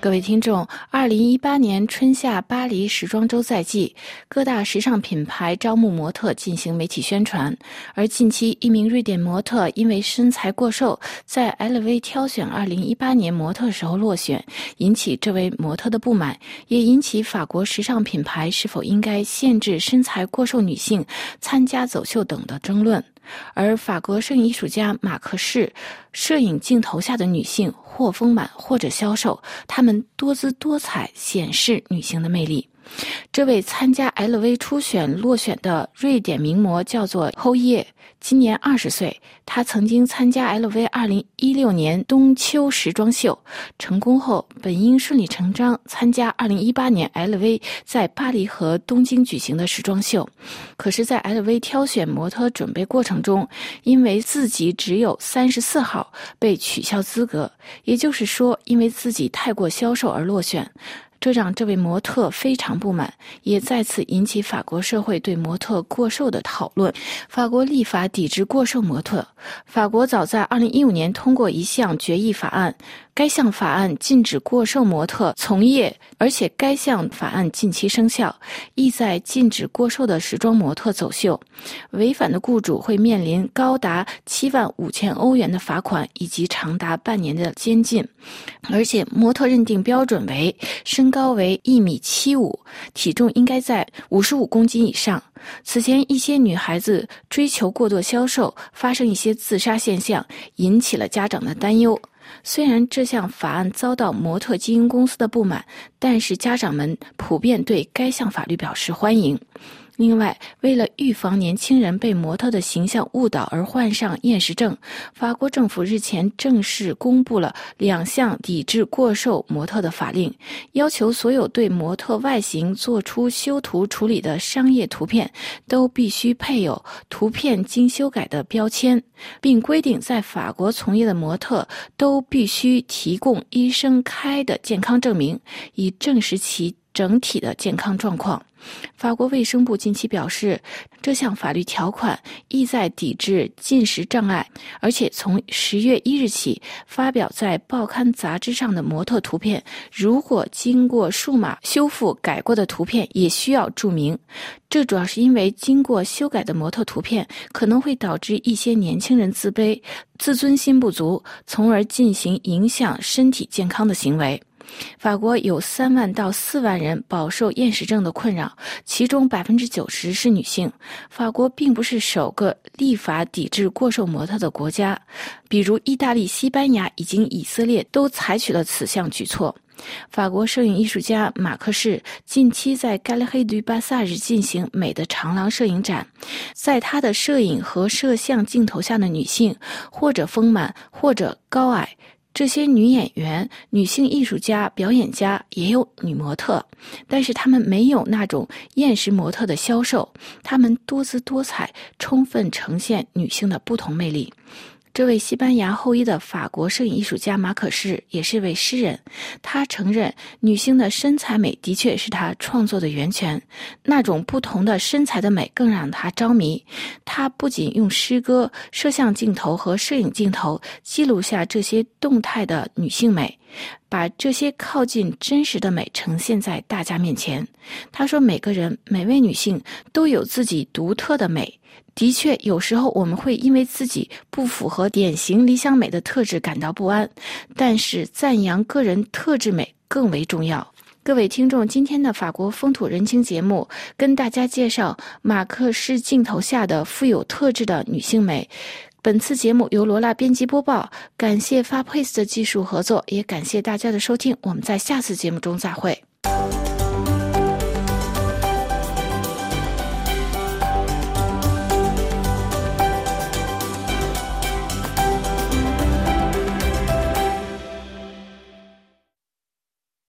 各位听众，2018年春夏巴黎时装周在即，各大时尚品牌招募模特进行媒体宣传。而近期，一名瑞典模特因为身材过瘦，在 LV 挑选2018年模特时候落选，引起这位模特的不满，也引起法国时尚品牌是否应该限制身材过瘦女性参加走秀等的争论。而法国摄影艺术家马克士摄影镜头下的女性或丰满或者消瘦，她们多姿多彩，显示女性的魅力。这位参加 LV 初选落选的瑞典名模叫做后叶，今年20岁。她曾经参加 LV 2016年冬秋时装秀，成功后本应顺理成章参加2018年 LV 在巴黎和东京举行的时装秀。可是在 LV 挑选模特准备过程中，因为自己只有34号被取消资格，也就是说因为自己太过消瘦而落选。这让这位模特非常不满，也再次引起法国社会对模特过瘦的讨论。法国立法抵制过瘦模特。法国早在2015年通过一项决议法案，该项法案禁止过瘦模特从业，而且该项法案近期生效，意在禁止过瘦的时装模特走秀。违反的雇主会面临高达75000欧元的罚款，以及长达半年的监禁。而且模特认定标准为身高为1.75米，体重应该在55公斤以上。此前一些女孩子追求过度消瘦，发生一些自杀现象，引起了家长的担忧。虽然这项法案遭到模特经营公司的不满，但是家长们普遍对该项法律表示欢迎。另外，为了预防年轻人被模特的形象误导而患上厌食症，法国政府日前正式公布了2项抵制过瘦模特的法令，要求所有对模特外形做出修图处理的商业图片都必须配有图片经修改的标签，并规定在法国从业的模特都必须提供医生开的健康证明，以证实其整体的健康状况。法国卫生部近期表示，这项法律条款意在抵制进食障碍，而且从10月1日起，发表在报刊杂志上的模特图片，如果经过数码修复改过的图片也需要注明。这主要是因为经过修改的模特图片可能会导致一些年轻人自卑、自尊心不足，从而进行影响身体健康的行为。法国有3万到4万人饱受厌食症的困扰，其中90%是女性。法国并不是首个立法抵制过瘦模特的国家，比如意大利、西班牙以及以色列都采取了此项举措。法国摄影艺术家马克士近期在 Galerie du Passage 进行美的长廊摄影展，在他的摄影和摄像镜头下的女性，或者丰满，或者高矮。这些女演员、女性艺术家、表演家也有女模特，但是她们没有那种厌食模特的消瘦，她们多姿多彩，充分呈现女性的不同魅力。这位西班牙后裔的法国摄影艺术家马可士也是位诗人，他承认女性的身材美的确是他创作的源泉，那种不同的身材的美更让他着迷。他不仅用诗歌、摄像镜头和摄影镜头记录下这些动态的女性美，把这些靠近真实的美呈现在大家面前。他说，每个人、每位女性都有自己独特的美。的确，有时候我们会因为自己不符合典型理想美的特质感到不安，但是赞扬个人特质美更为重要。各位听众，今天的法国风土人情节目跟大家介绍马克士镜头下的富有特质的女性美。本次节目由罗拉编辑播报，感谢FAPACE的技术合作，也感谢大家的收听，我们在下次节目中再会。